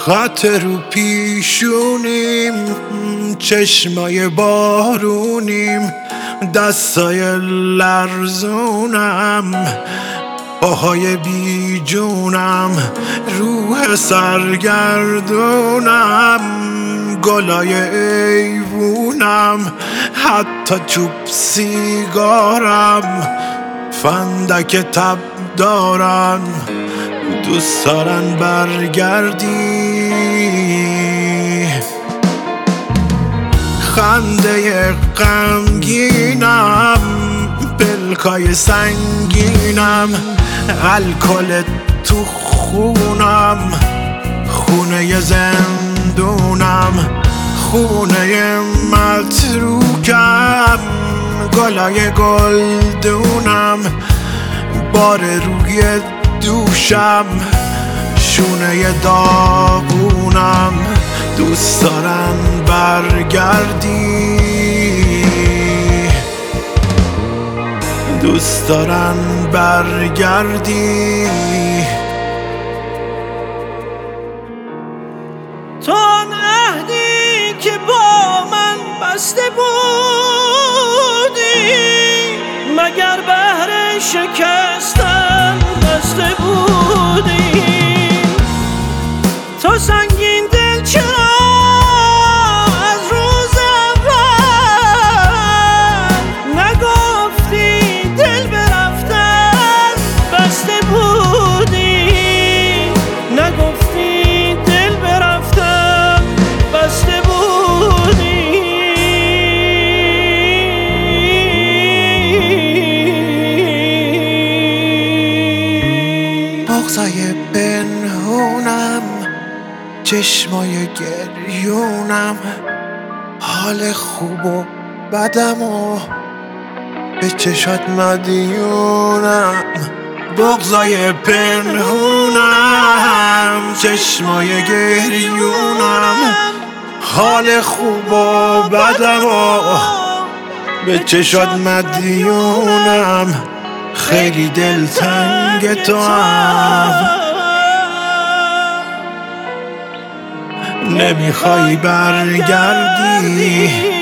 خط رو پیشونیم، چشمای بارونیم، دستای لرزونم، پاهای بی جونم، روح سرگردونم، گلای ایوونم، حتی چوب سیگارم، فندک تب دارن، دوست دارن برگردی. خنده غمگینم، پلکای سنگینم، الکل تو خونم، خونه زندونم، خونه متروکم، گلای گلدونم، بار روی دوشم، شونه داغونم، دوست دارن برگردی، دوست دارن برگردی. تو آن عهدی که با من بسته بودی، مگر بهر شکستن بسته بودی؟ تو سنگین دل چرا از روز اول نگفتی دل به رفتن بسته بودی؟ نگفتی دل به رفتن بسته بودی؟ بغضای پنهونم، چشمای گریونم، حال خوب و بدم و به چشات مدیونم. بغضای پنهونم، چشمای گریونم، حال خوب و بدم و به چشات مدیونم. خیلی دلتنگ تو هم، نمیخوای برگردی.